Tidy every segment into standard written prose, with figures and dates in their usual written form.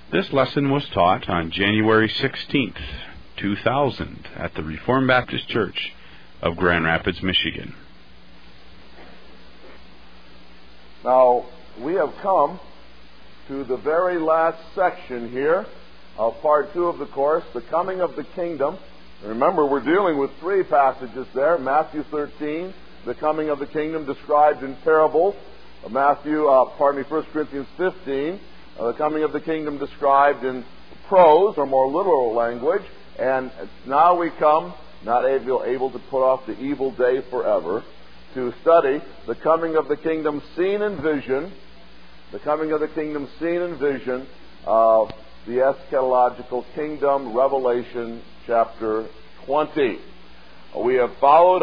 This lesson was taught on January 16th, 2000 at the Reformed Baptist Church of Grand Rapids, Michigan. Now, we have come to the very last section here of part 2 of the course, the coming of the kingdom. Remember, we're dealing with 3 passages there. Matthew 13, the coming of the kingdom described in parables. 1 Corinthians 15, the coming of the kingdom described in prose or more literal language. And now we come, not able to put off the evil day forever, to study the coming of the kingdom seen in vision, the coming of the kingdom seen in vision of the eschatological kingdom, Revelation chapter 20. We have followed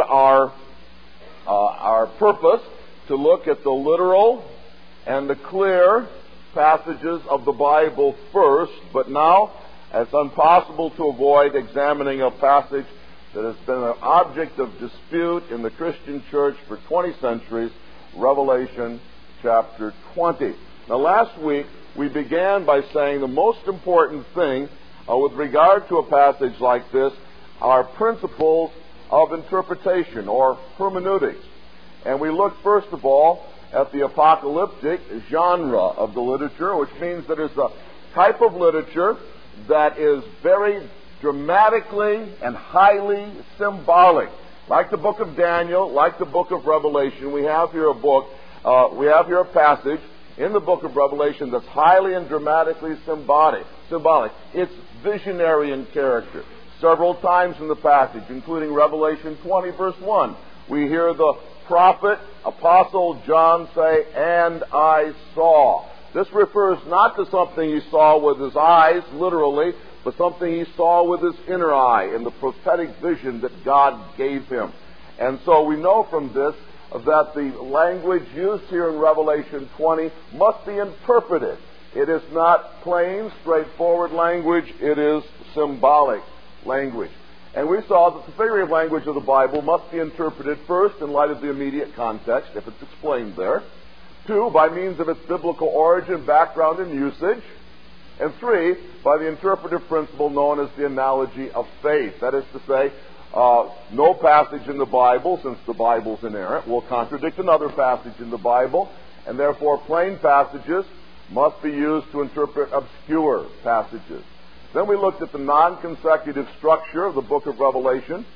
our purpose to look at the literal and the clear passages of the Bible first, but now it's impossible to avoid examining a passage that has been an object of dispute in the Christian church for 20 centuries, Revelation chapter 20. Now, last week we began by saying the most important thing with regard to a passage like this are principles of interpretation or hermeneutics. And we looked first of all at the apocalyptic genre of the literature, which means that it's a type of literature that is very dramatically and highly symbolic. Like the book of Daniel, like the book of Revelation, we have here a passage in the book of Revelation that's highly and dramatically symbolic. It's visionary in character. Several times in the passage, including Revelation 20, verse 1, we hear the prophet, apostle John say, "And I saw." This refers not to something he saw with his eyes, literally, but something he saw with his inner eye in the prophetic vision that God gave him. And so we know from this that the language used here in Revelation 20 must be interpreted. It is not plain, straightforward language. It is symbolic language. And we saw that the figurative language of the Bible must be interpreted first in light of the immediate context, if it's explained there. 2, by means of its biblical origin, background, and usage. And 3, by the interpretive principle known as the analogy of faith. That is to say, no passage in the Bible, since the Bible's inerrant, will contradict another passage in the Bible, and therefore plain passages must be used to interpret obscure passages. Then we looked at the non-consecutive structure of the book of Revelation.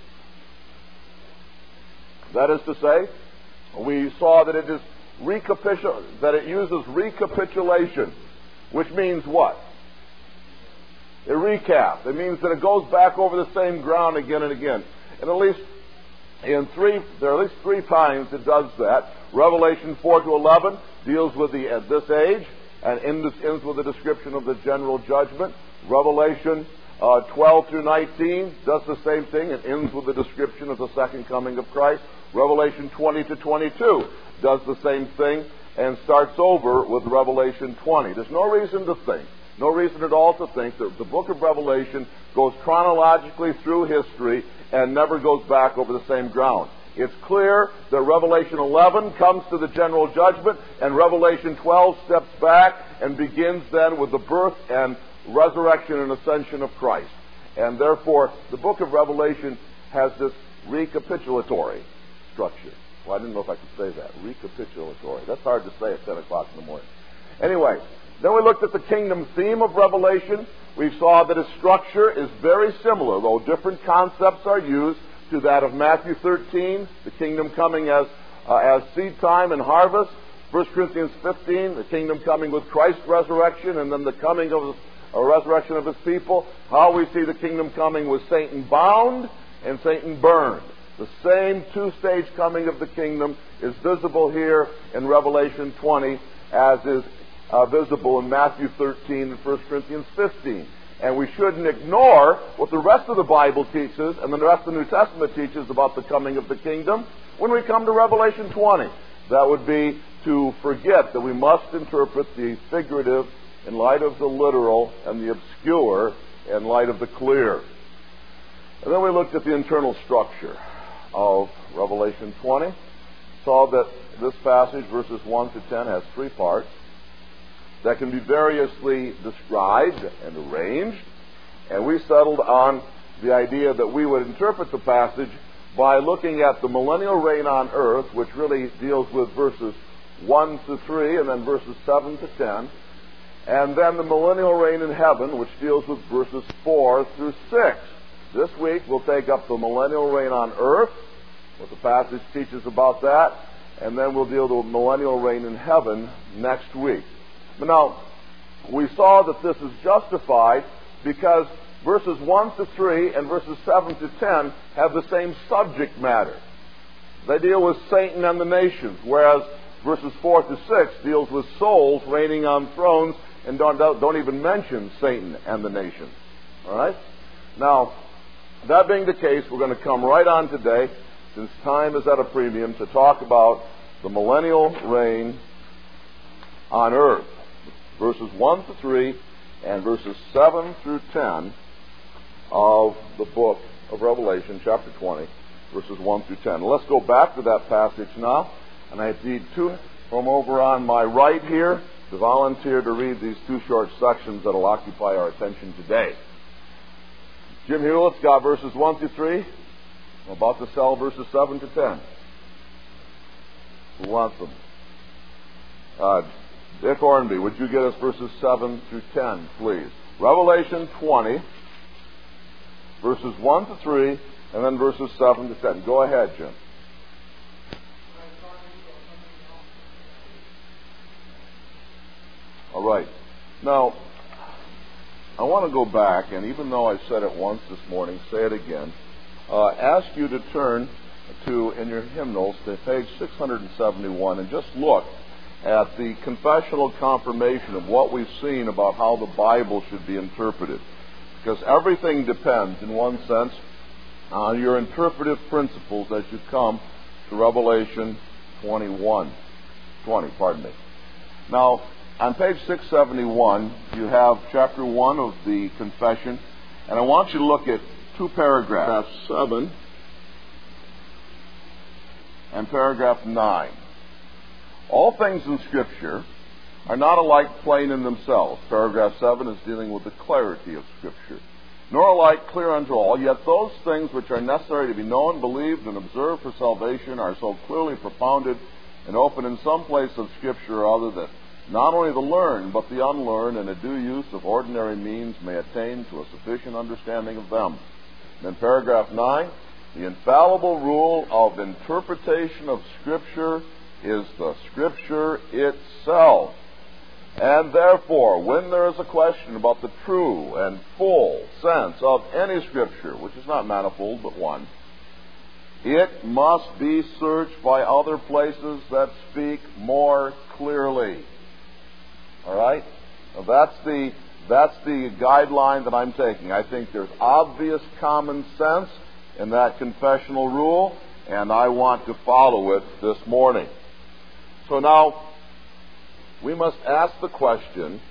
That is to say, we saw that it uses recapitulation, which means what? A recap. It means that it goes back over the same ground again and again. And there are at least 3 times it does that. Revelation 4 to 11 deals with this age and ends with a description of the general judgment. Revelation 12 through 19 does the same thing and ends with the description of the second coming of Christ. Revelation 20 to 22 does the same thing and starts over with Revelation 20. There's no reason at all to think that the book of Revelation goes chronologically through history and never goes back over the same ground. It's clear that Revelation 11 comes to the general judgment, and Revelation 12 steps back and begins then with the birth and resurrection and ascension of Christ. And therefore, the book of Revelation has this recapitulatory structure. Well, I didn't know if I could say that. Recapitulatory. That's hard to say at 10 o'clock in the morning. Anyway, then we looked at the kingdom theme of Revelation. We saw that its structure is very similar, though different concepts are used, to that of Matthew 13, the kingdom coming as seed time and harvest. 1 Corinthians 15, the kingdom coming with Christ's resurrection, and then the coming of a resurrection of his people. How we see the kingdom coming with Satan bound and Satan burned. The same 2-stage coming of the kingdom is visible here in Revelation 20 as is visible in Matthew 13 and 1 Corinthians 15. And we shouldn't ignore what the rest of the Bible teaches and the rest of the New Testament teaches about the coming of the kingdom when we come to Revelation 20. That would be to forget that we must interpret the figurative in light of the literal and the obscure in light of the clear. And then we looked at the internal structure of Revelation 20. Saw that this passage, verses 1 to 10, has 3 parts. that can be variously described and arranged. And we settled on the idea that we would interpret the passage by looking at the millennial reign on earth, which really deals with verses 1 to 3 and then verses 7 to 10, and then the millennial reign in heaven, which deals with verses 4 through 6. This week we'll take up the millennial reign on earth, what the passage teaches about that, and then we'll deal with the millennial reign in heaven next week. But now, we saw that this is justified because verses 1 to 3 and verses 7 to 10 have the same subject matter. They deal with Satan and the nations, whereas verses 4 to 6 deals with souls reigning on thrones and don't even mention Satan and the nations. All right? Now, that being the case, we're going to come right on today, since time is at a premium, to talk about the millennial reign on earth. Verses 1 to 3 and verses 7 through 10 of the book of Revelation, chapter 20, verses 1 through 10. Let's go back to that passage now, and I need two from over on my right here to volunteer to read these two short sections that will occupy our attention today. Jim Hewlett's got verses 1 through 3. I'm about to sell verses 7 to 10. Who wants them? Dick Hornby, would you get us verses 7 through 10, please? Revelation 20, verses 1 to 3, and then verses 7 to 10. Go ahead, Jim. All right. Now, I want to go back, and even though I said it once this morning, say it again. Ask you to turn to, in your hymnals, to page 671 and just look at the confessional confirmation of what we've seen about how the Bible should be interpreted. Because everything depends, in one sense, on your interpretive principles as you come to Revelation 20. Now, on page 671, you have chapter 1 of the confession, and I want you to look at two paragraphs, 7 and paragraph 9. All things in Scripture are not alike plain in themselves. Paragraph 7 is dealing with the clarity of Scripture. Nor alike clear unto all, yet those things which are necessary to be known, believed, and observed for salvation are so clearly propounded and open in some place of Scripture or other that not only the learned, but the unlearned, in a due use of ordinary means, may attain to a sufficient understanding of them. And then paragraph 9, the infallible rule of interpretation of Scripture is the Scripture itself. And therefore, when there is a question about the true and full sense of any Scripture, which is not manifold but one, it must be searched by other places that speak more clearly. All right? Now that's the guideline that I'm taking. I think there's obvious common sense in that confessional rule, and I want to follow it this morning. So now, we must ask the question,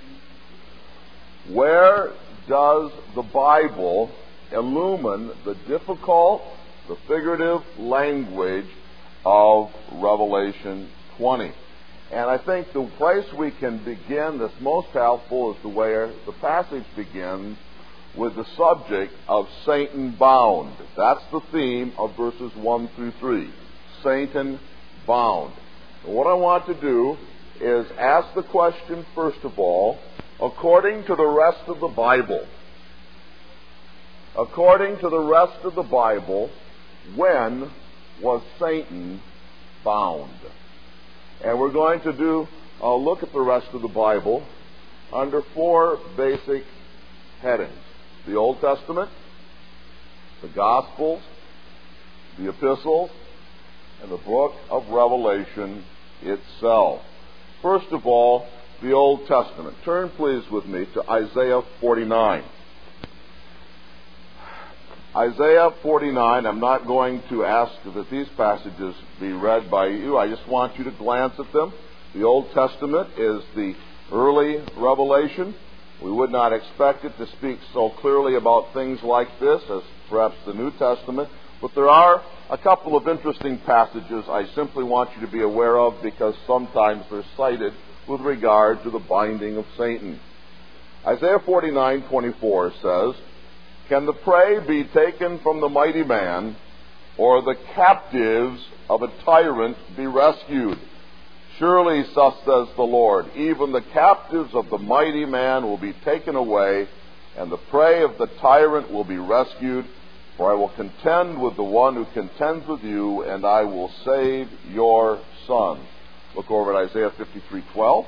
where does the Bible illumine the difficult, the figurative language of Revelation 20? And I think the place we can begin that's most helpful is the way the passage begins with the subject of Satan bound. That's the theme of verses 1 through 3. Satan bound. And what I want to do is ask the question, first of all, according to the rest of the Bible. According to the rest of the Bible, when was Satan bound? And we're going to do a look at the rest of the Bible under four basic headings. The Old Testament, the Gospels, the Epistles, and the book of Revelation itself. First of all, the Old Testament. Turn, please, with me to Isaiah 49. Isaiah 49, I'm not going to ask that these passages be read by you. I just want you to glance at them. The Old Testament is the early revelation. We would not expect it to speak so clearly about things like this as perhaps the New Testament. But there are a couple of interesting passages I simply want you to be aware of because sometimes they're cited with regard to the binding of Satan. Isaiah 49:24 says, "Can the prey be taken from the mighty man, or the captives of a tyrant be rescued? Surely, thus says the Lord, even the captives of the mighty man will be taken away, and the prey of the tyrant will be rescued. For I will contend with the one who contends with you, and I will save your son." Look over at Isaiah 53:12.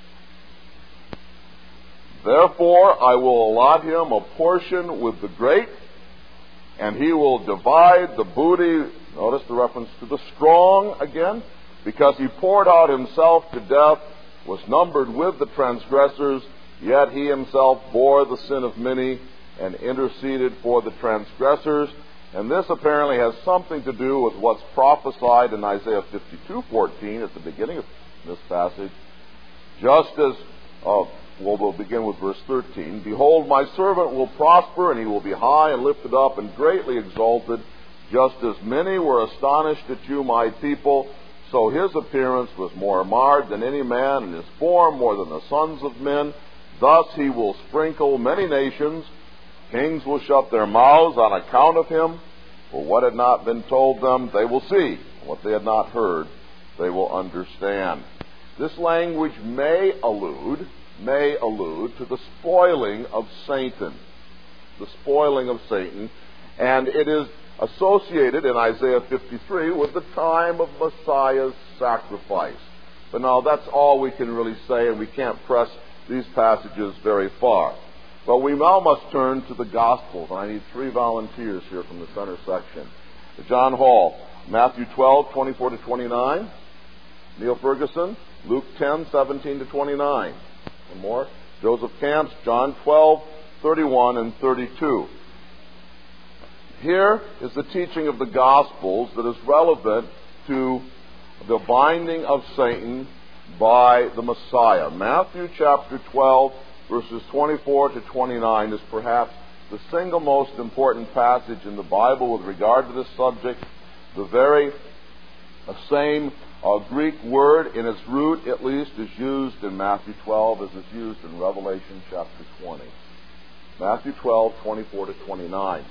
"Therefore I will allot him a portion with the great, and he will divide the booty," notice the reference to the strong again, "because he poured out himself to death, was numbered with the transgressors, yet he himself bore the sin of many and interceded for the transgressors." And this apparently has something to do with what's prophesied in Isaiah 52:14 at the beginning of this passage. Just as, we'll begin with verse 13. "Behold, my servant will prosper, and he will be high and lifted up and greatly exalted. Just as many were astonished at you, my people, so his appearance was more marred than any man, and his form more than the sons of men. Thus he will sprinkle many nations. Kings will shut their mouths on account of him. For what had not been told them, they will see. What they had not heard, they will understand." This language may allude to the spoiling of Satan. The spoiling of Satan. And it is associated in Isaiah 53 with the time of Messiah's sacrifice. But now that's all we can really say, and we can't press these passages very far. But we now must turn to the Gospels, and I need 3 volunteers here from the center section. John Hall, Matthew 12:24-29. Neil Ferguson, Luke 10:17-29. One more. Joseph Camps, John 12:31 and 32. Here is the teaching of the Gospels that is relevant to the binding of Satan by the Messiah. Matthew chapter 12, verses 24-29 is perhaps the single most important passage in the Bible with regard to this subject. The very same Greek word, in its root at least, is used in Matthew 12 as is used in Revelation chapter 20. Matthew 12:24-29.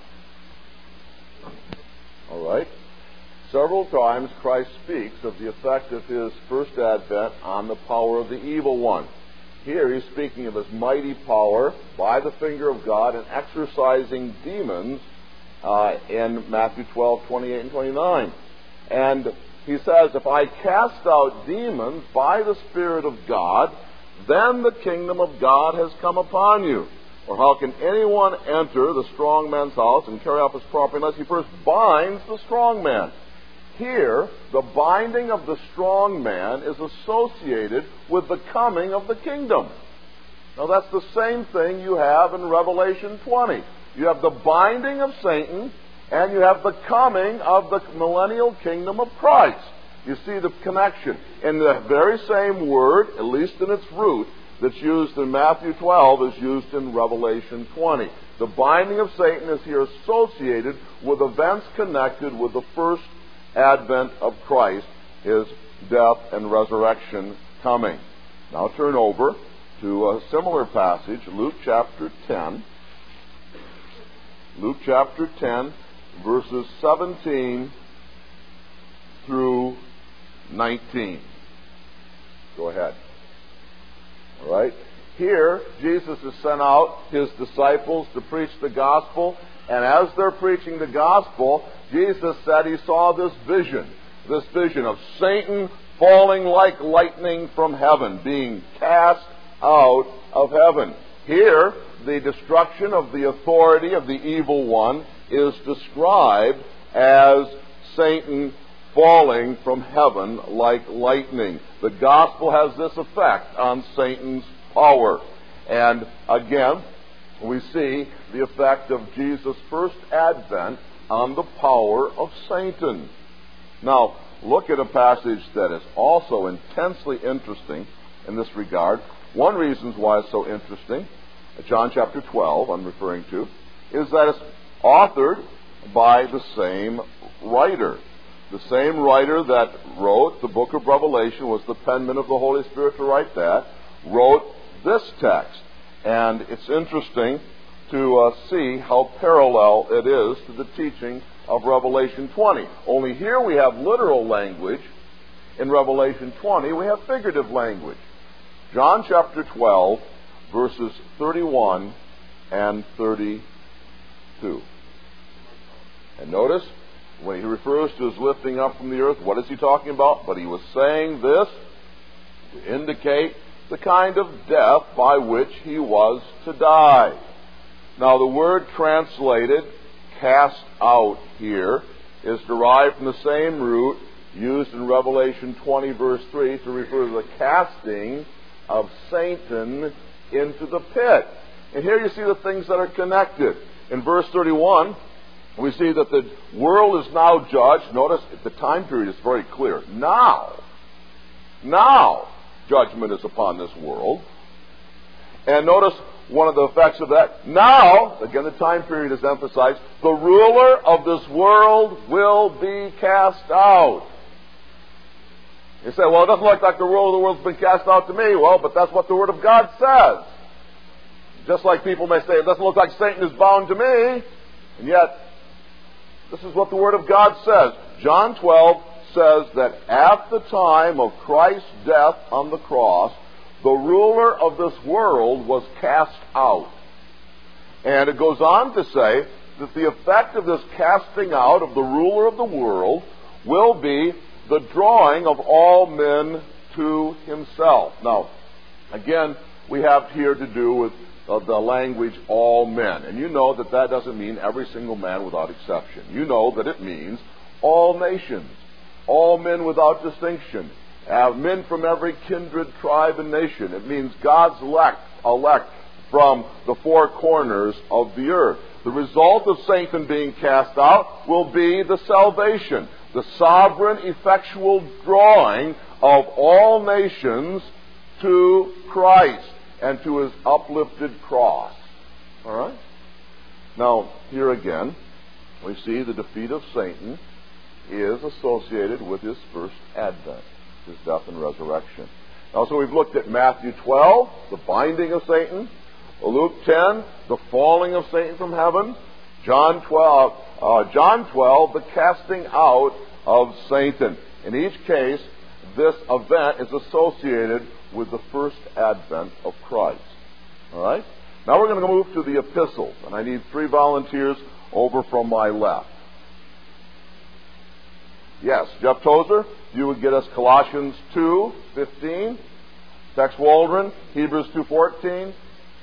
All right. Several times Christ speaks of the effect of his first advent on the power of the evil one. Here he's speaking of his mighty power by the finger of God in exorcising demons in Matthew 12:28 and 29. And he says, "If I cast out demons by the Spirit of God, then the kingdom of God has come upon you. Or how can anyone enter the strong man's house and carry off his property unless he first binds the strong man?" Here, the binding of the strong man is associated with the coming of the kingdom. Now, that's the same thing you have in Revelation 20. You have the binding of Satan, and you have the coming of the millennial kingdom of Christ. You see the connection. And the very same word, at least in its root, that's used in Matthew 12 is used in Revelation 20. The binding of Satan is here associated with events connected with the first advent of Christ, his death and resurrection coming. Now turn over to a similar passage, Luke chapter 10. Luke chapter 10, verses 17 through 19. Go ahead. All right. Here, Jesus has sent out his disciples to preach the gospel, and as they're preaching the gospel, Jesus said he saw this vision of Satan falling like lightning from heaven, being cast out of heaven. Here, the destruction of the authority of the evil one is described as Satan falling from heaven like lightning. The gospel has this effect on Satan's power. And again, we see the effect of Jesus' first advent on the power of Satan. Now, look at a passage that is also intensely interesting in this regard. One reason why it's so interesting, John chapter 12 I'm referring to, is that it's authored by the same writer. The same writer that wrote the book of Revelation, was the penman of the Holy Spirit to write that, wrote this text. And it's interesting to see how parallel it is to the teaching of Revelation 20. Only here we have literal language. In Revelation 20, we have figurative language. John chapter 12, verses 31 and 32. And notice, when he refers to his lifting up from the earth, what is he talking about? But he was saying this to indicate the kind of death by which he was to die. Now, the word translated cast out here is derived from the same root used in Revelation 20, verse 3, to refer to the casting of Satan into the pit. And here you see the things that are connected. In verse 31, we see that the world is now judged. Notice the time period is very clear. Now, judgment is upon this world. And notice one of the effects of that. Now, again, the time period is emphasized. The ruler of this world will be cast out. You say, well, it doesn't look like the ruler of the world's been cast out to me. Well, but that's what the Word of God says. Just like people may say, it doesn't look like Satan is bound to me. And yet, this is what the Word of God says. John 12 says that at the time of Christ's death on the cross, the ruler of this world was cast out. And it goes on to say that the effect of this casting out of the ruler of the world will be the drawing of all men to himself. Now, again, we have here to do with the language all men. And you know that that doesn't mean every single man without exception. You know that it means all nations, all men without distinction, men from every kindred, tribe, and nation. It means God's elect from the four corners of the earth. The result of Satan being cast out will be the salvation, the sovereign, effectual drawing of all nations to Christ and to his uplifted cross. All right? Now, here again, we see the defeat of Satan is associated with his first advent, his death and resurrection. Now, so we've looked at Matthew 12, the binding of Satan, Luke 10, the falling of Satan from heaven, John 12, the casting out of Satan. In each case, this event is associated with the first advent of Christ. All right? Now we're going to move to the epistles, and I need 3 volunteers over from my left. Yes, Jeff Tozer, you would get us Colossians 2:15, Tex Waldron, Hebrews 2:14,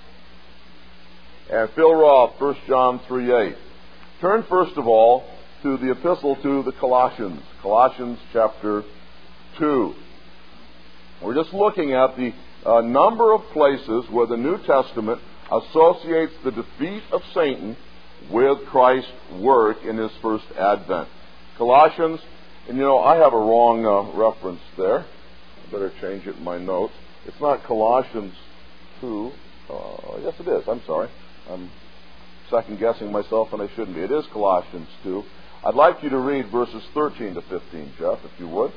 and Phil Roth, 1 John 3:8. Turn first of all to the epistle to the Colossians, Colossians chapter 2. We're just looking at the number of places where the New Testament associates the defeat of Satan with Christ's work in his first advent. Colossians, and you know, I have a wrong reference there. I better change it in my notes. It's not Colossians 2. Yes, it is. I'm sorry. I'm second-guessing myself, and I shouldn't be. It is Colossians 2. I'd like you to read verses 13 to 15, Jeff, if you would.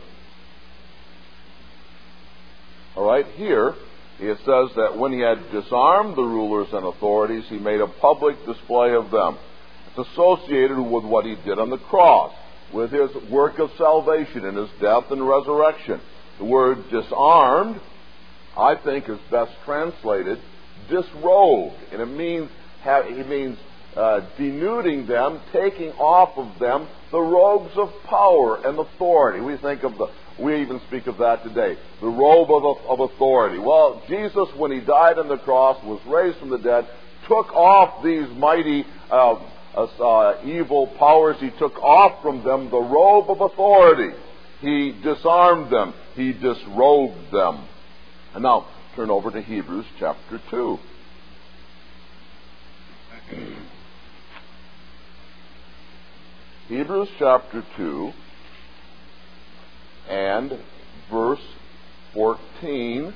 All right, here it says that when he had disarmed the rulers and authorities, he made a public display of them. It's associated with what he did on the cross, with his work of salvation and his death and resurrection. The word disarmed, I think, is best translated disrobed, and it means denuding them, taking off of them the robes of power and authority. We even speak of that today, the robe of authority. Well, Jesus, when he died on the cross, was raised from the dead, took off these mighty evil powers. He took off from them the robe of authority. He disarmed them. He disrobed them. And now, turn over to Hebrews chapter 2. Hebrews chapter 2 and verse 14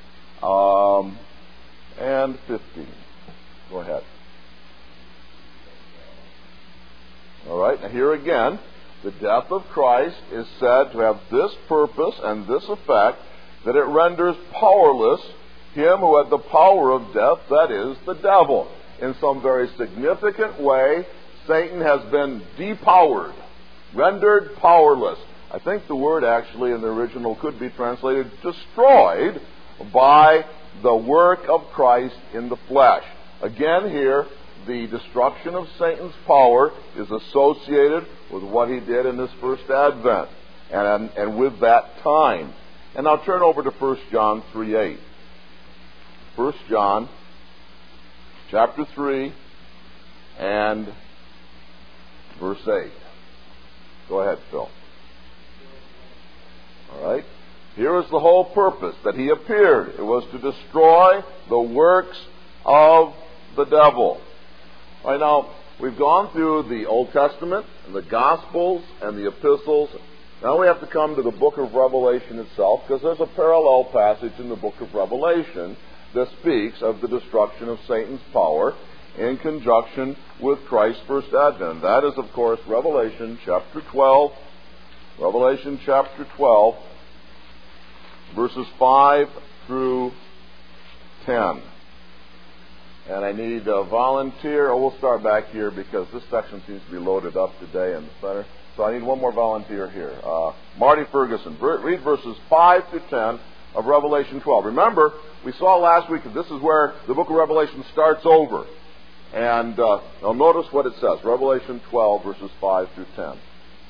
and 15. Go ahead. All right, now here again, The death of Christ is said to have this purpose and this effect, that it renders powerless him who had the power of death, that is, the devil. In some very significant way, Satan has been depowered, rendered powerless. I think the word actually in the original could be translated destroyed by the work of Christ in the flesh. Again here, the destruction of Satan's power is associated with what he did in his first advent and with that time. And now turn over to 1 John 3:8. 1 John chapter 3 and verse 8. Go ahead, Phil. All right. Here is the whole purpose that he appeared. It was to destroy the works of the devil. All right, now, we've gone through the Old Testament, and the Gospels, and the Epistles. Now we have to come to the book of Revelation itself, because there's a parallel passage in the book of Revelation that speaks of the destruction of Satan's power in conjunction with Christ's first advent. That is, of course, Revelation chapter 12. Revelation chapter 12, verses 5 through 10. And I need a volunteer. We'll start back here because this section seems to be loaded up today in the center. So I need one more volunteer here. Marty Ferguson. Read verses 5 to 10 of Revelation 12. Remember, we saw last week that this is where the book of Revelation starts over. And now notice what it says. Revelation 12, verses 5 through 10.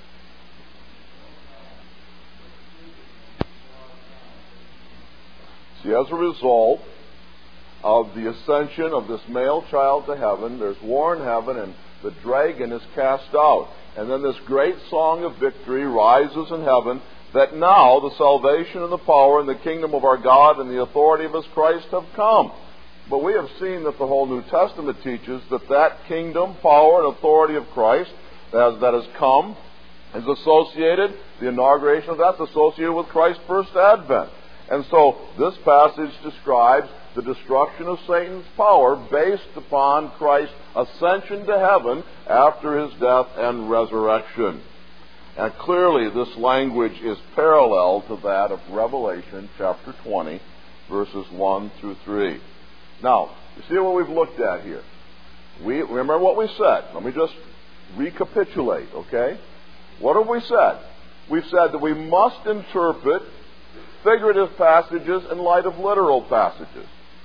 See, as a result of the ascension of this male child to heaven, there's war in heaven, and the dragon is cast out. And then this great song of victory rises in heaven, that now the salvation and the power and the kingdom of our God and the authority of his Christ have come. But we have seen that the whole New Testament teaches that that kingdom, power, and authority of Christ that has come is associated, the inauguration of that's associated with Christ's first advent. And so this passage describes the destruction of Satan's power based upon Christ's ascension to heaven after his death and resurrection. And clearly this language is parallel to that of Revelation chapter 20, verses 1 through 3. Now, you see what we've looked at here. We remember what we said. Let me just recapitulate, okay? What have we said? We've said that we must interpret figurative passages in light of literal passages.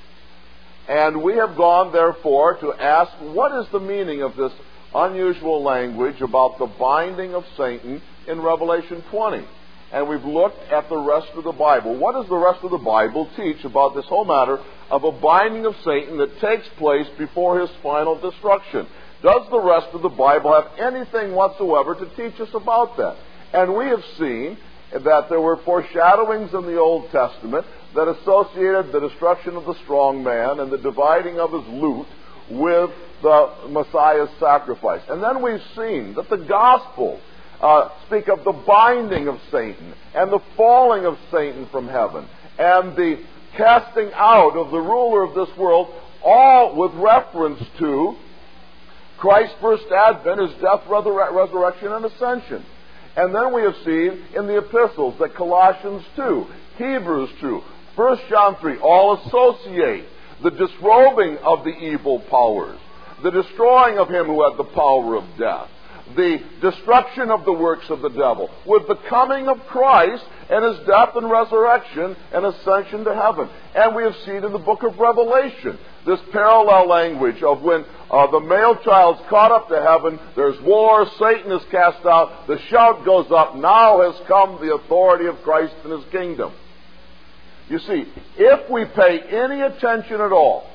And we have gone, therefore, to ask, what is the meaning of this unusual language about the binding of Satan in Revelation 20? And we've looked at the rest of the Bible. What does the rest of the Bible teach about this whole matter of a binding of Satan that takes place before his final destruction? Does the rest of the Bible have anything whatsoever to teach us about that? And we have seen that there were foreshadowings in the Old Testament that associated the destruction of the strong man and the dividing of his loot with the Messiah's sacrifice. And then we've seen that the Gospels speak of the binding of Satan and the falling of Satan from heaven and the casting out of the ruler of this world, all with reference to Christ's first advent, his death, resurrection, and ascension. And then we have seen in the epistles that Colossians 2, Hebrews 2, 1 John 3 all associate the disrobing of the evil powers, the destroying of him who had the power of death, the destruction of the works of the devil, with the coming of Christ and his death and resurrection and ascension to heaven. And we have seen in the book of Revelation this parallel language of when the male child's caught up to heaven, there's war, Satan is cast out, the shout goes up, now has come the authority of Christ and his kingdom. You see, if we pay any attention at all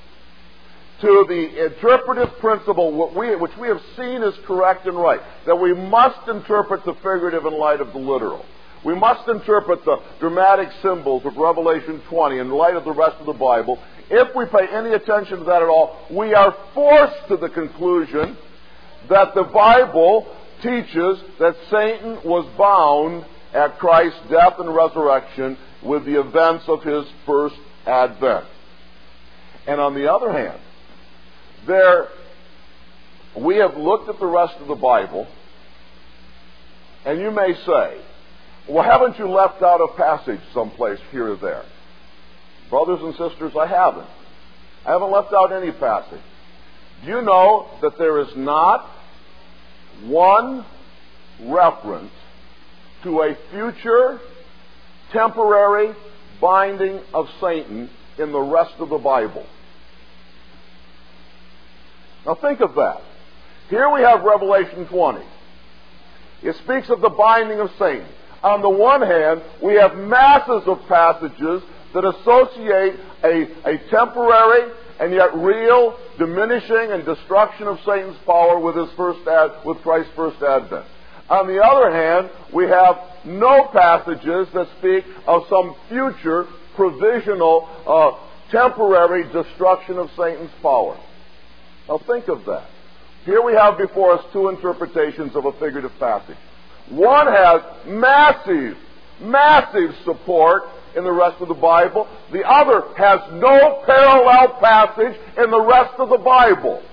to the interpretive principle which we have seen is correct and right, that we must interpret the figurative in light of the literal. We must interpret the dramatic symbols of Revelation 20 in light of the rest of the Bible. If we pay any attention to that at all, we are forced to the conclusion that the Bible teaches that Satan was bound at Christ's death and resurrection with the events of his first advent. And on the other hand, we have looked at the rest of the Bible, And you may say, well, haven't you left out a passage someplace here or there? Brothers and sisters, I haven't. I haven't left out any passage. Do you know that there is not one reference to a future temporary binding of Satan in the rest of the Bible? Now think of that. Here we have Revelation 20. It speaks of the binding of Satan. On the one hand, we have masses of passages that associate a temporary and yet real diminishing and destruction of Satan's power with Christ's first advent. On the other hand, we have no passages that speak of some future provisional temporary destruction of Satan's power. Now think of that. Here we have before us two interpretations of a figurative passage. One has massive support in the rest of the Bible. The other has no parallel passage in the rest of the Bible.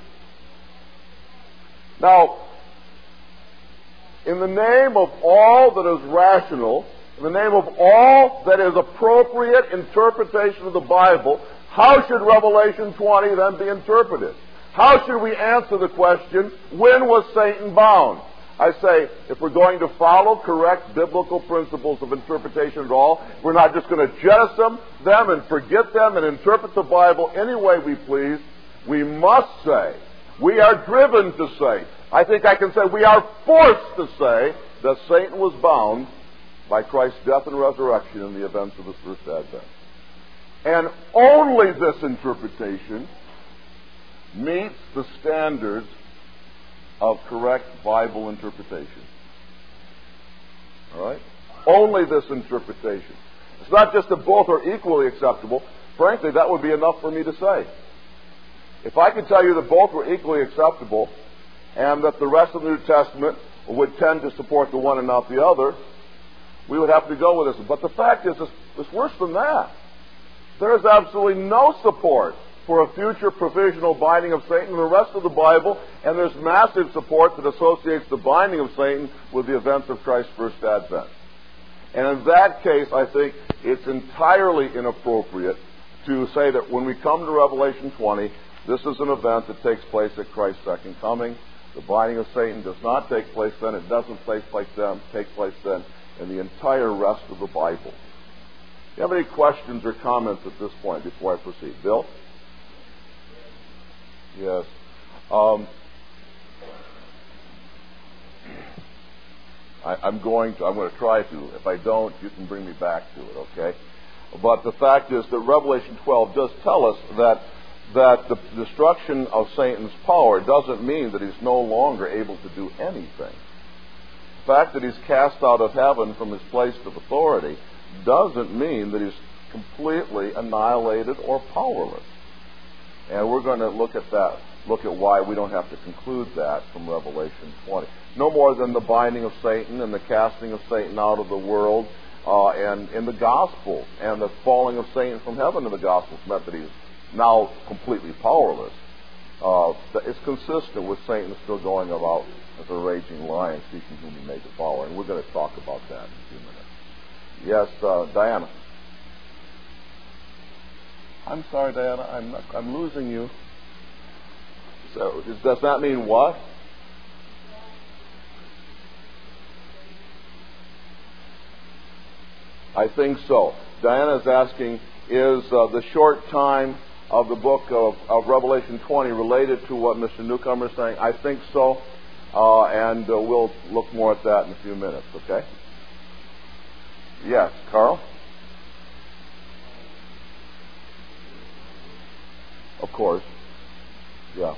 Now, in the name of all that is rational, in the name of all that is appropriate interpretation of the Bible, how should Revelation 20 then be interpreted? How should we answer the question, when was Satan bound? I say, if we're going to follow correct biblical principles of interpretation at all, we're not just going to jettison them and forget them and interpret the Bible any way we please. We must say, we are driven to say, I think I can say we are forced to say that Satan was bound by Christ's death and resurrection in the events of his first advent. And only this interpretation meets the standards of correct Bible interpretation. All right? Only this interpretation. It's not just that both are equally acceptable. Frankly, that would be enough for me to say. If I could tell you that both were equally acceptable and that the rest of the New Testament would tend to support the one and not the other, we would have to go with this. But the fact is, it's worse than that. There is absolutely no support for a future provisional binding of Satan in the rest of the Bible, and there's massive support that associates the binding of Satan with the events of Christ's first advent. And in that case, I think it's entirely inappropriate to say that when we come to Revelation 20, this is an event that takes place at Christ's second coming. The binding of Satan does not take place then. It doesn't take place then in the entire rest of the Bible. Do you have any questions or comments at this point before I proceed? Bill? Yes. I'm going to try to. If I don't, you can bring me back to it, okay? But the fact is that Revelation 12 does tell us that the destruction of Satan's power doesn't mean that he's no longer able to do anything. The fact that he's cast out of heaven from his place of authority doesn't mean that he's completely annihilated or powerless. And we're going to look at why we don't have to conclude that from Revelation 20. No more than the binding of Satan and the casting of Satan out of the world and in the gospel and the falling of Satan from heaven in the gospel meant that he's now completely powerless. It's consistent with Satan still going about as a raging lion seeking whom he may devour. And we're going to talk about that in a few minutes. Yes, Diana. I'm sorry, Diana. I'm losing you. So does that mean what? I think so. Diana is asking, is the short time of the book of Revelation 20 related to what Mr. Newcomer is saying? I think so. And we'll look more at that in a few minutes, okay? Yes, Carl? Of course. Yeah.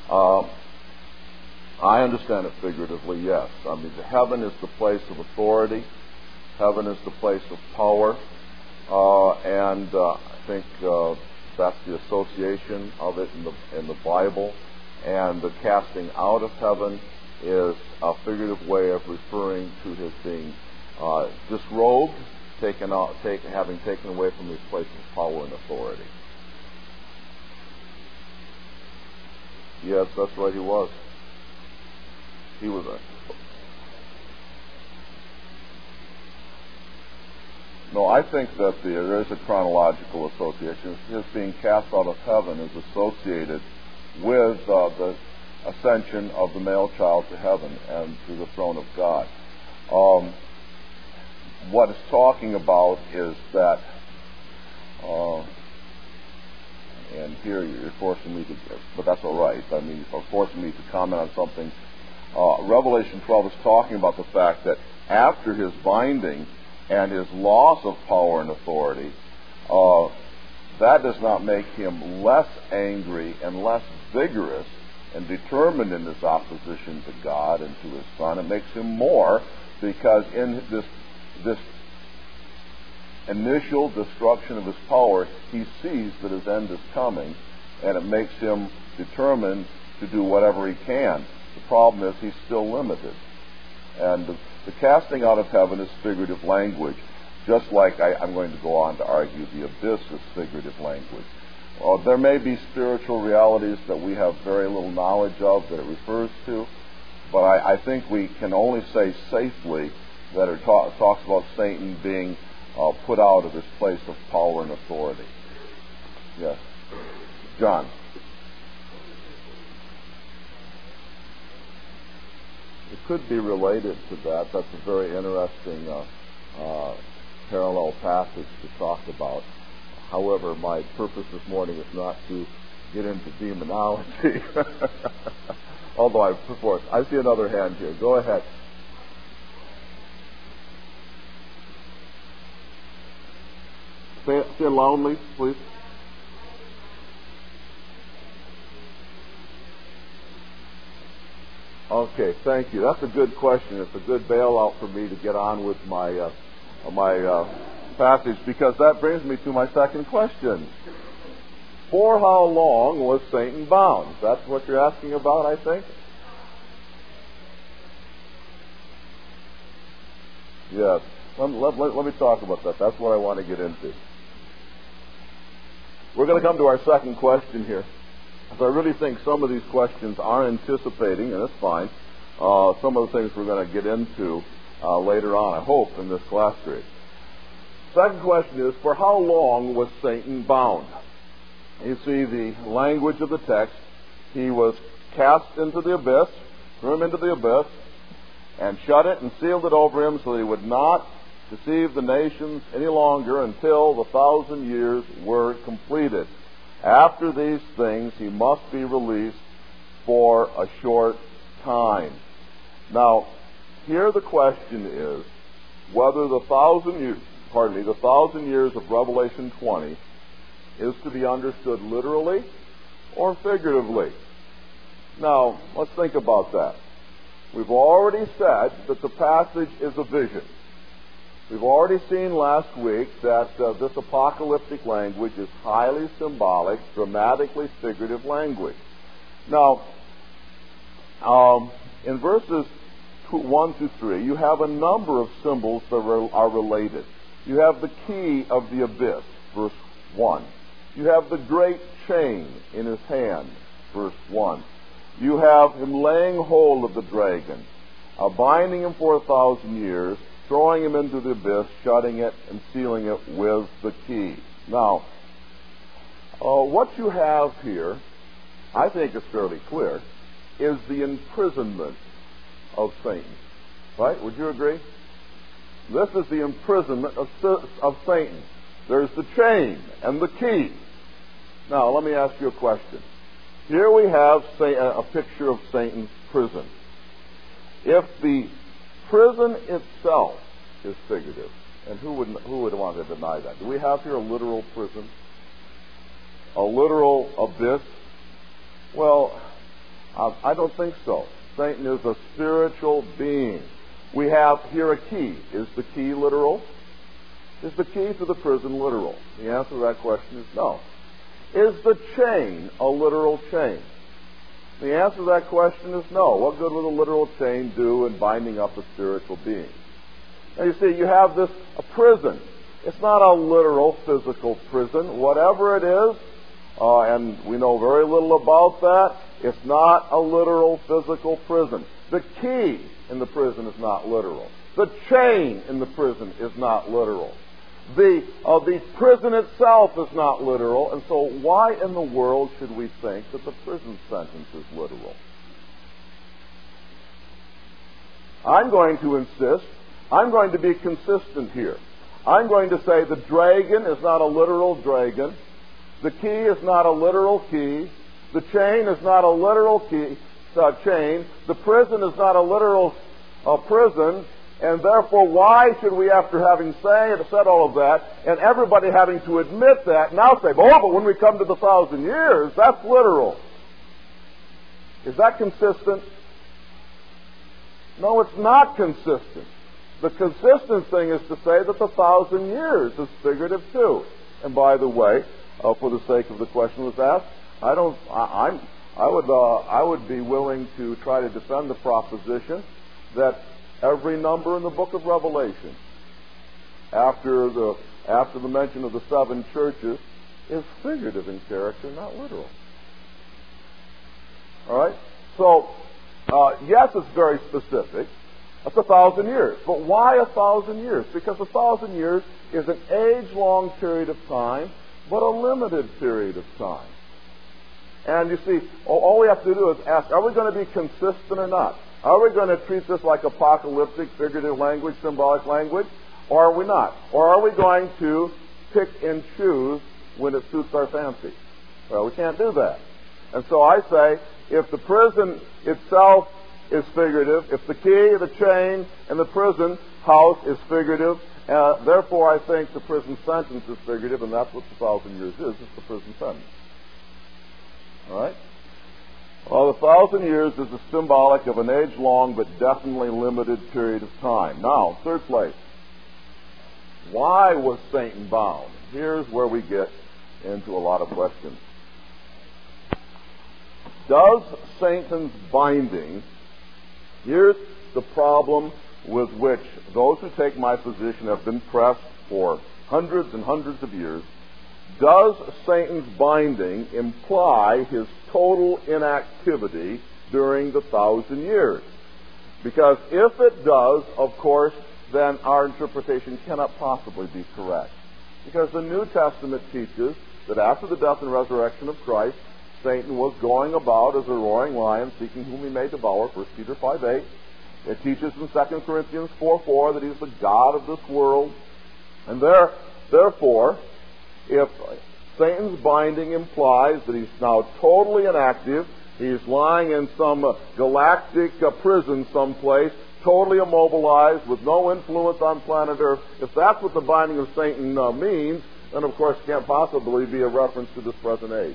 I understand it figuratively, yes. I mean, heaven is the place of authority. Heaven is the place of power. And I think that's the association of it in the Bible. And the casting out of heaven is a figurative way of referring to his being disrobed, having taken away from his place of power and authority. Yes, that's right, he was. He was No, I think that there is a chronological association. His being cast out of heaven is associated with the ascension of the male child to heaven and to the throne of God. What it's talking about is that, and here you're forcing me to, but that's all right. I mean, you're forcing me to comment on something. Revelation 12 is talking about the fact that after his binding and his loss of power and authority, that does not make him less angry and less vigorous and determined in his opposition to God and to his Son. It makes him more, because in this initial destruction of his power, he sees that his end is coming, and it makes him determined to do whatever he can. The problem is he's still limited. And the casting out of heaven is figurative language, just like I'm going to go on to argue the abyss is figurative language. There may be spiritual realities that we have very little knowledge of that it refers to, but I think we can only say safely that it talks about Satan being put out of his place of power and authority. Yes. John. It could be related to that. That's a very interesting parallel passage to talk about. However, my purpose this morning is not to get into demonology. Although I see another hand here. Go ahead. Say it loudly, please. Okay, thank you. That's a good question. It's a good bailout for me to get on with my passage, because that brings me to my second question. For how long was Satan bound? That's what you're asking about, I think? Yes. Let me talk about that. That's what I want to get into. We're going to come to our second question here. So I really think some of these questions are anticipating, and it's fine, some of the things we're going to get into later on, I hope, in this class series. Second question is, for how long was Satan bound? You see the language of the text. He was cast into the abyss, threw him into the abyss, and shut it and sealed it over him so that he would not deceive the nations any longer until the 1,000 years were completed. After these things, he must be released for a short time. Now, here the question is whether the 1,000 years of Revelation 20 is to be understood literally or figuratively. Now, let's think about that. We've already said that the passage is a vision. We've already seen last week that this apocalyptic language is highly symbolic, dramatically figurative language. Now, in verses 1 to 3, you have a number of symbols that are related. You have the key of the abyss, verse 1. You have the great chain in his hand, verse 1. You have him laying hold of the dragon, binding him for 1,000 years, throwing him into the abyss, shutting it, and sealing it with the key. Now, what you have here, I think is fairly clear, is the imprisonment of Satan. Right? Would you agree? This is the imprisonment of Satan. There's the chain and the key. Now, let me ask you a question. Here we have a picture of Satan's prison. If the prison itself is figurative, and who would want to deny that? Do we have here a literal prison? A literal abyss? Well, I don't think so. Satan is a spiritual being. We have here a key. Is the key literal? Is the key to the prison literal? The answer to that question is no. Is the chain a literal chain? The answer to that question is no. What good would a literal chain do in binding up a spiritual being? Now you see, you have a prison. It's not a literal physical prison. Whatever it is, and we know very little about that, it's not a literal physical prison. The key in the prison is not literal. The chain in the prison is not literal. The prison itself is not literal, and so why in the world should we think that the prison sentence is literal? I'm going to insist, I'm going to be consistent here. I'm going to say the dragon is not a literal dragon. The key is not a literal key. The chain is not a literal chain. The prison is not a literal prison. And therefore, why should we, after having said all of that, and everybody having to admit that, now say, oh, but when we come to the 1,000 years, that's literal. Is that consistent? No, it's not consistent. The consistent thing is to say that the 1,000 years is figurative too. And by the way, for the sake of the question was asked, I would be willing to try to defend the proposition that every number in the book of Revelation, after the mention of the 7 churches, is figurative in character, not literal. All right? So, yes, it's very specific. That's 1,000 years. But why 1,000 years? Because 1,000 years is an age-long period of time, but a limited period of time. And you see, all we have to do is ask, are we going to be consistent or not? Are we going to treat this like apocalyptic, figurative language, symbolic language? Or are we not? Or are we going to pick and choose when it suits our fancy? Well, we can't do that. And so I say, if the prison itself is figurative, if the key, the chain, and the prison house is figurative, therefore I think the prison sentence is figurative, and that's what the 1,000 years is. It's the prison sentence. All right? Well, the 1,000 years is a symbolic of an age-long but definitely limited period of time. Now, third place. Why was Satan bound? Here's where we get into a lot of questions. Does Satan's binding, here's the problem with which those who take my position have been pressed for hundreds and hundreds of years. Does Satan's binding imply his total inactivity during the 1,000 years? Because if it does, of course, then our interpretation cannot possibly be correct. Because the New Testament teaches that after the death and resurrection of Christ, Satan was going about as a roaring lion, seeking whom he may devour, 1 Peter 5:8. It teaches in 2 Corinthians 4:4 that he's the god of this world. And therefore, if Satan's binding implies that he's now totally inactive, he's lying in some galactic prison someplace, totally immobilized, with no influence on planet Earth, if that's what the binding of Satan means, then of course it can't possibly be a reference to this present age.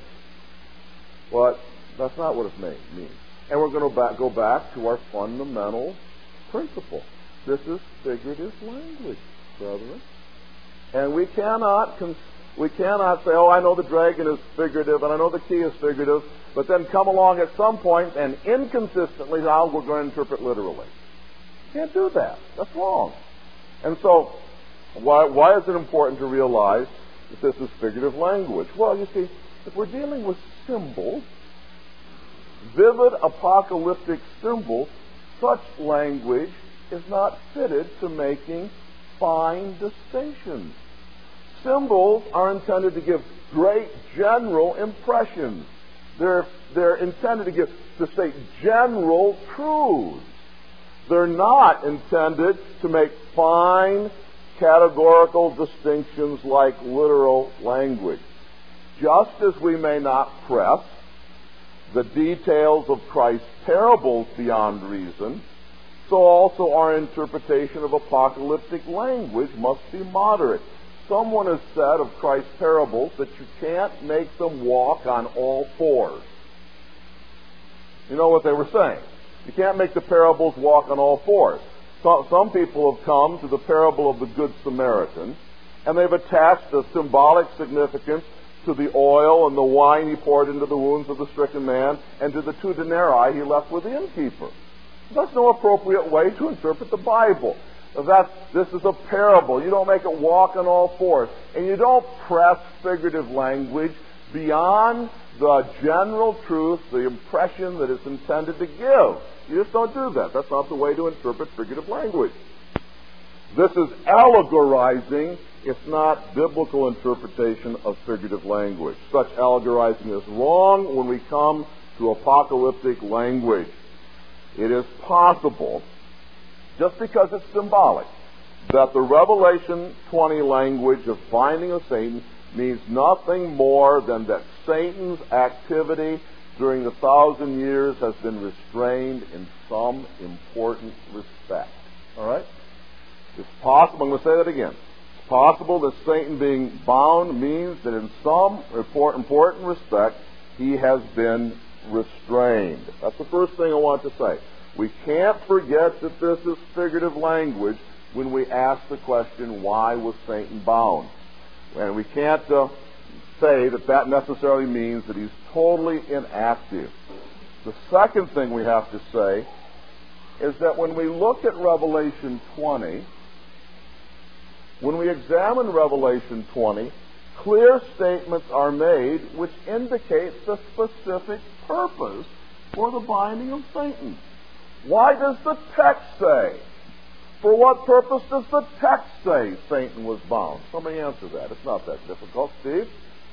But that's not what it means. And we're going to go back to our fundamental principle. This is figurative language, brethren. And we cannot say, oh, I know the dragon is figurative and I know the key is figurative, but then come along at some point and inconsistently, now we're going to interpret literally. You can't do that. That's wrong. And so, why is it important to realize that this is figurative language? Well, you see, if we're dealing with symbols, vivid apocalyptic symbols, such language is not fitted to making fine distinctions. Symbols are intended to give great general impressions. They're intended to state general truths. They're not intended to make fine categorical distinctions like literal language. Just as we may not press the details of Christ's parables beyond reason, so also our interpretation of apocalyptic language must be moderate. Someone has said of Christ's parables that you can't make them walk on all fours. You know what they were saying? You can't make the parables walk on all fours. Some people have come to the parable of the Good Samaritan, and they've attached a symbolic significance to the oil and the wine he poured into the wounds of the stricken man, and to the 2 denarii he left with the innkeeper. That's no appropriate way to interpret the Bible. This is a parable. You don't make it walk on all fours. And you don't press figurative language beyond the general truth, the impression that it's intended to give. You just don't do that. That's not the way to interpret figurative language. This is allegorizing. It's not biblical interpretation of figurative language. Such allegorizing is wrong when we come to apocalyptic language. It is possible, just because it's symbolic, that the Revelation 20 language of binding of Satan means nothing more than that Satan's activity during the 1,000 years has been restrained in some important respect. All right? It's possible, I'm going to say that again. It's possible that Satan being bound means that in some important respect he has been restrained. That's the first thing I want to say. We can't forget that this is figurative language when we ask the question, why was Satan bound? And we can't say that that necessarily means that he's totally inactive. The second thing we have to say is that when we look at Revelation 20, when we examine Revelation 20, clear statements are made which indicate the specific purpose for the binding of Satan. Why does the text say? For what purpose does the text say Satan was bound? Somebody answer that. It's not that difficult. Steve?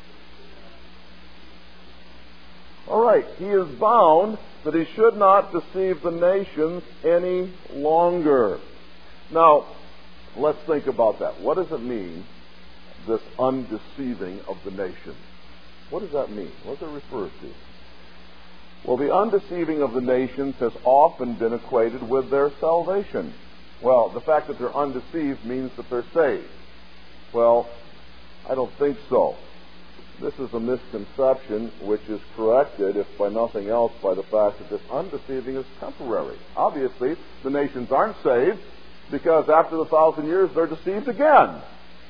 All right. He is bound that he should not deceive the nations any longer. Now, let's think about that. What does it mean, this undeceiving of the nations? What does that mean? What does it refer to? Well, the undeceiving of the nations has often been equated with their salvation. Well, the fact that they're undeceived means that they're saved. Well, I don't think so. This is a misconception which is corrected, if by nothing else, by the fact that this undeceiving is temporary. Obviously, the nations aren't saved because after the 1,000 years they're deceived again.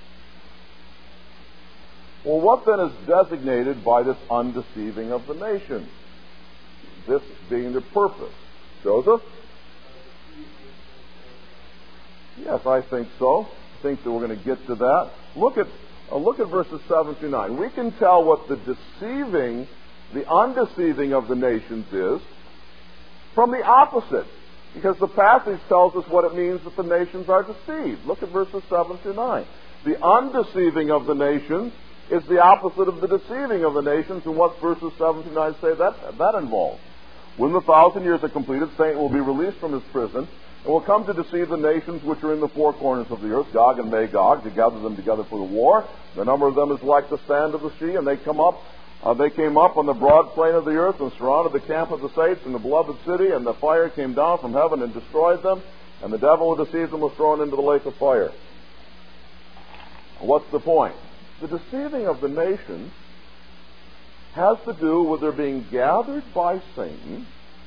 Well, what then is designated by this undeceiving of the nations? This being the purpose. Joseph? Yes, I think so. I think that we're going to get to that. Look at verses 7 through 9. We can tell what the undeceiving of the nations is from the opposite, because the passage tells us what it means that the nations are deceived. Look at verses 7 through 9. The undeceiving of the nations is the opposite of the deceiving of the nations, and what verses 7 through 9 say that involves. When the 1,000 years are completed, Satan will be released from his prison and will come to deceive the nations which are in the four corners of the earth, Gog and Magog, to gather them together for the war. The number of them is like the sand of the sea, and they came up on the broad plain of the earth and surrounded the camp of the saints and the beloved city, and the fire came down from heaven and destroyed them, and the devil who deceived them was thrown into the lake of fire. What's the point? The deceiving of the nations has to do with their being gathered by Satan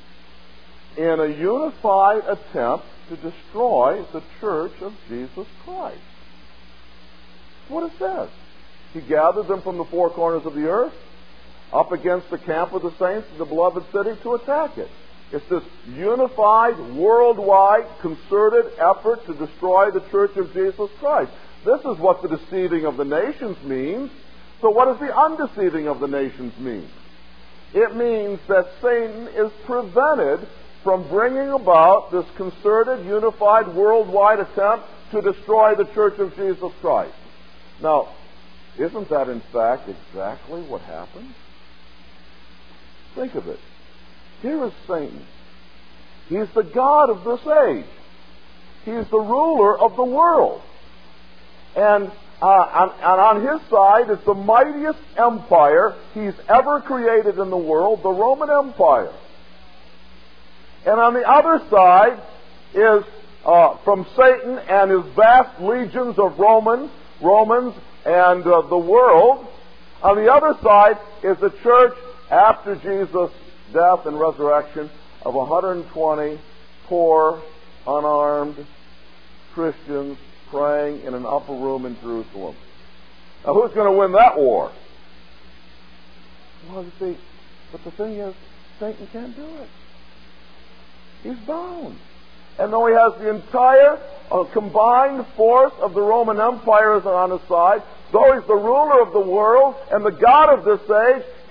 in a unified attempt to destroy the church of Jesus Christ. That's what it says. He gathered them from the four corners of the earth up against the camp of the saints in the beloved city to attack it. It's this unified, worldwide, concerted effort to destroy the church of Jesus Christ. This is what the deceiving of the nations means. So what does the undeceiving of the nations mean? It means that Satan is prevented from bringing about this concerted, unified, worldwide attempt to destroy the church of Jesus Christ. Now, isn't that in fact exactly what happened? Think of it. Here is Satan. He's the god of this age. He's the ruler of the world. And on his side is the mightiest empire he's ever created in the world, the Roman Empire. And on the other side is from Satan and his vast legions of Romans and the world. On the other side is the church after Jesus' death and resurrection of 120 poor, unarmed Christians praying in an upper room in Jerusalem. Now, who's going to win that war? Well, you see, but the thing is, Satan can't do it. He's bound. And though he has the entire combined force of the Roman Empire on his side, though he's the ruler of the world and the god of this age,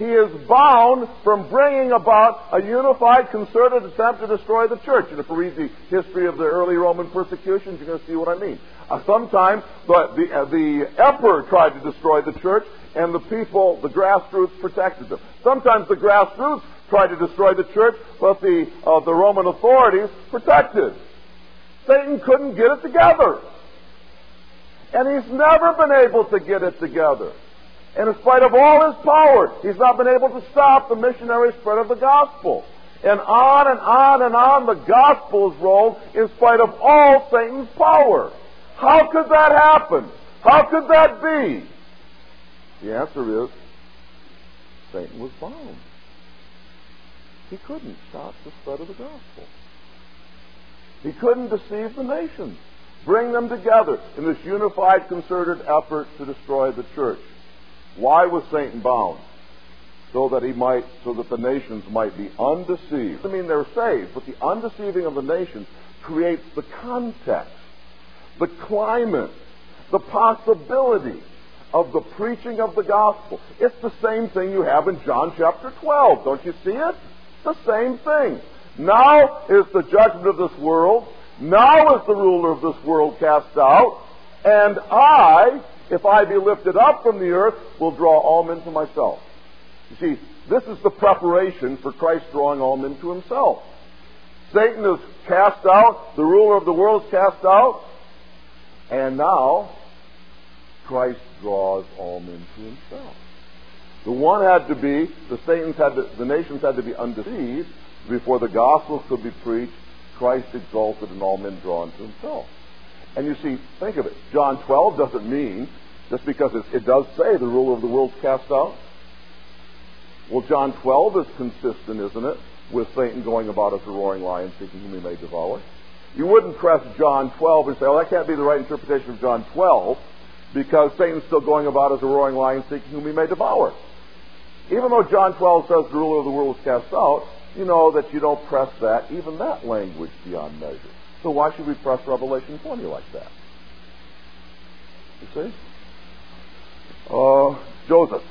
he is bound from bringing about a unified, concerted attempt to destroy the church. And if you read the history of the early Roman persecutions, you're going to see what I mean. Sometimes the emperor tried to destroy the church, and the people, the grassroots, protected them. Sometimes the grassroots tried to destroy the church, but the Roman authorities protected. Satan couldn't get it together. And he's never been able to get it together. And in spite of all his power, he's not been able to stop the missionary spread of the gospel. And on and on and on the gospel is rolled in spite of all Satan's power. How could that happen? How could that be? The answer is, Satan was bound. He couldn't stop the spread of the gospel. He couldn't deceive the nations, bring them together in this unified, concerted effort to destroy the church. Why was Satan bound? So that the nations might be undeceived. I mean, they're saved, but the undeceiving of the nations creates the context, the climate, the possibility of the preaching of the gospel. It's the same thing you have in John chapter 12. Don't you see it? The same thing. Now is the judgment of this world. Now is the ruler of this world cast out. And I, if I be lifted up from the earth, will draw all men to myself. You see, this is the preparation for Christ drawing all men to himself. Satan is cast out. The ruler of the world is cast out. And now, Christ draws all men to himself. The nations had to be undeceived before the gospel could be preached. Christ exalted and all men drawn to himself. And you see, think of it. John 12 doesn't mean, just because it does say the ruler of the world is cast out. Well, John 12 is consistent, isn't it, with Satan going about as a roaring lion seeking whom he may devour. You wouldn't press John 12 and say, oh, that can't be the right interpretation of John 12, because Satan's still going about as a roaring lion seeking whom he may devour. Even though John 12 says the ruler of the world is cast out, you know that you don't press even that language beyond measure. So why should we press Revelation 20 like that? You see? Joseph.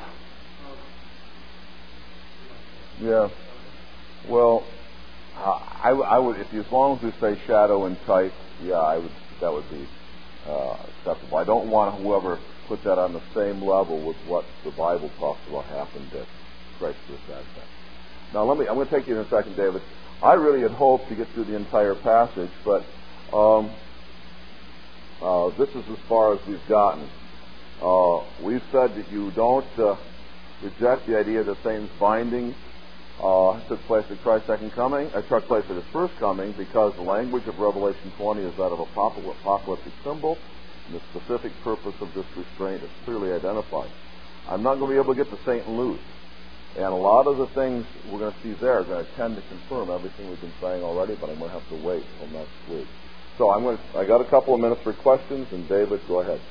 Yeah. Well, I would, as long as we say shadow and type, that would be acceptable. I don't want whoever put that on the same level with what the Bible talks about happened at Christ's advent. Now, I'm going to take you in a second, David. I really had hoped to get through the entire passage, but this is as far as we've gotten. We've said that you don't reject the idea that Satan's binding took place at Christ's second coming. It took place at his first coming, because the language of Revelation 20 is that of apocalyptic symbol, and the specific purpose of this restraint is clearly identified. I'm not going to be able to get the Satan loose. And a lot of the things we're going to see there are going to tend to confirm everything we've been saying already, but I'm going to have to wait until next week. So I got a couple of minutes for questions, and David, go ahead.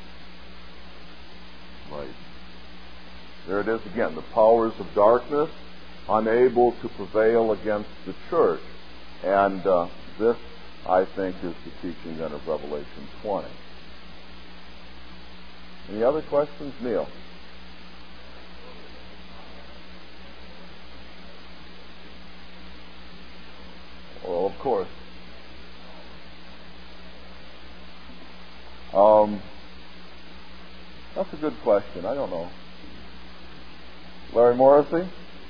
Right. There it is again, the powers of darkness unable to prevail against the church. And this, I think, is the teaching then of Revelation 20. Any other questions? Neil? Well, of course. That's a good question. I don't know. Larry Morrissey?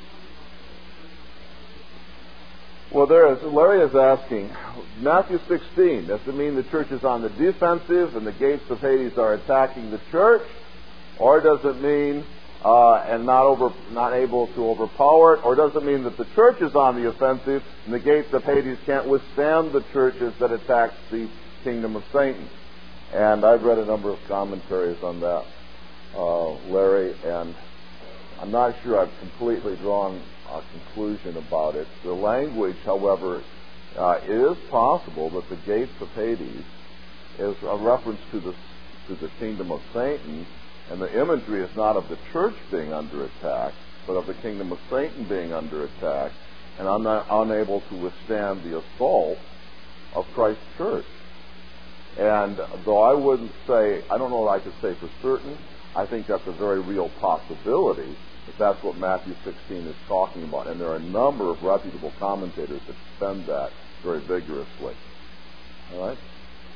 Well, Larry is asking, Matthew 16, does it mean the church is on the defensive and the gates of Hades are attacking the church? Or does it mean and not able to overpower it? Or does it mean that the church is on the offensive and the gates of Hades can't withstand the churches that attack the kingdom of Satan? And I've read a number of commentaries on that, Larry, and I'm not sure I've completely drawn a conclusion about it. The language, however, it is possible that the gates of Hades is a reference to the kingdom of Satan, and the imagery is not of the church being under attack, but of the kingdom of Satan being under attack, and unable to withstand the assault of Christ's church. And though I wouldn't say, I don't know what I could say for certain, I think that's a very real possibility But that's what Matthew 16 is talking about. And there are a number of reputable commentators that defend that very vigorously. All right?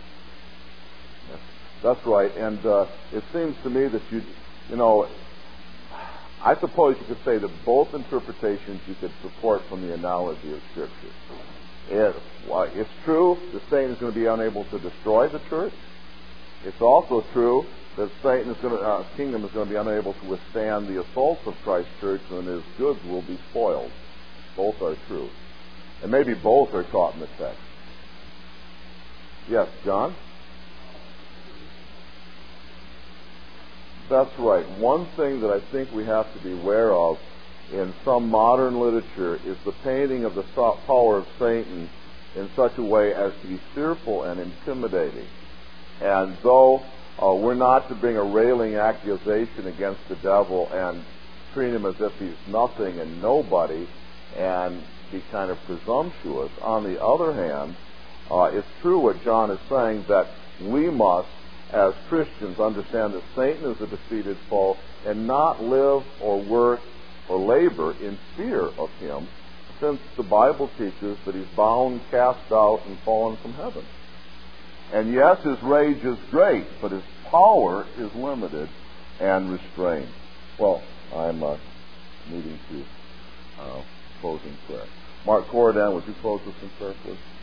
That's right. And it seems to me that I suppose you could say that both interpretations you could support from the analogy of Scripture. It's true that Satan is going to be unable to destroy the church. It's also true that Satan's kingdom is going to be unable to withstand the assaults of Christ's church, and his goods will be spoiled. Both are true. And maybe both are taught in the text. Yes, John? That's right. One thing that I think we have to be aware of in some modern literature is the painting of the power of Satan in such a way as to be fearful and intimidating. And though we're not to bring a railing accusation against the devil and treat him as if he's nothing and nobody and be kind of presumptuous, on the other hand, it's true what John is saying, that we must, as Christians, understand that Satan is a defeated foe and not live or work or labor in fear of him, since the Bible teaches that he's bound, cast out, and fallen from heaven. And yes, his rage is great, but his power is limited and restrained. Well, I'm needing to close in prayer. Mark Corridan, would you close us in prayer, please?